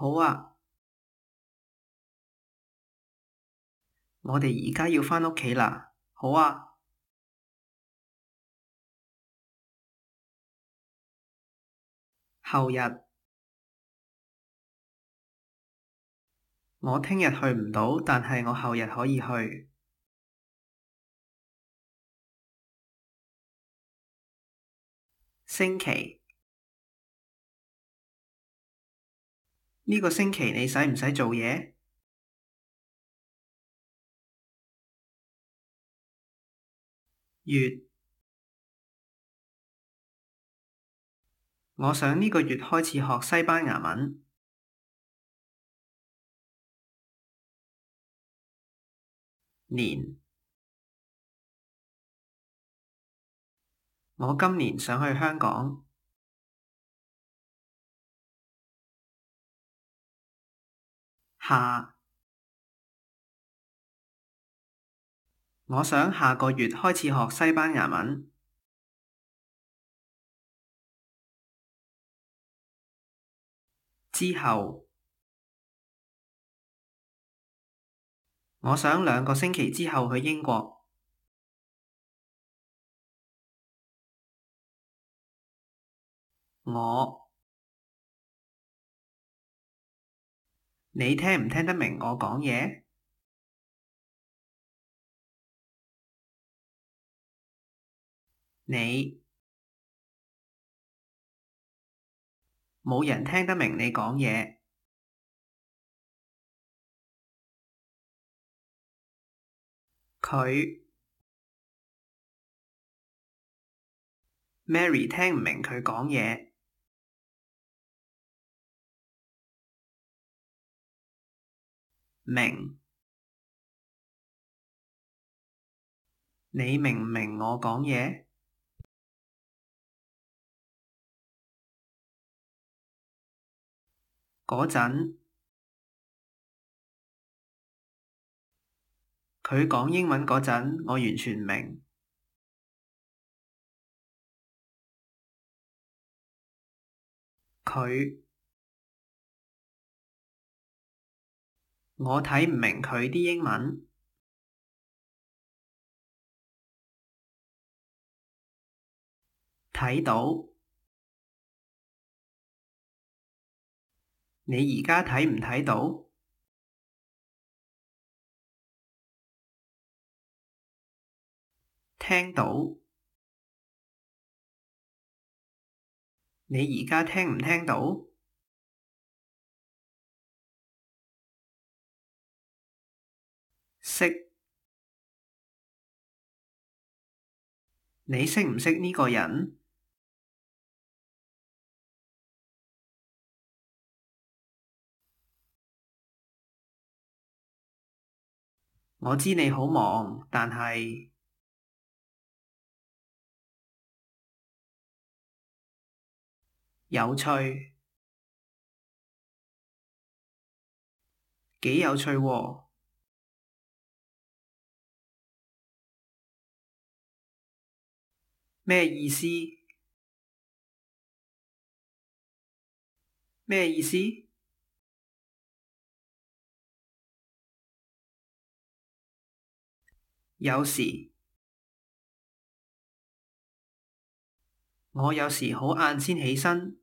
好啊，我哋而家要返屋企啦。好啊，後日我聽日去唔到，但係我後日可以去。星期呢個星期你使唔使做嘢？月我想呢個月開始學西班牙文。年我今年想去香港。下我想下個月開始學西班牙文。之後我想2個星期之後去英國。我你聽唔聽得明我講嘢？你冇人聽得明你講嘢。佢 Mary 聽唔明佢講嘢。明你明唔明我講嘢？嗰陣佢講英文嗰陣，我完全唔明。佢我睇唔明佢啲英文。睇到你而家睇唔睇到？聽到你而家聽唔聽到？識你識唔識呢個人？我知你好忙，但係有趣，幾有趣喎。咩意思？咩意思？有時我有時好晏先起身。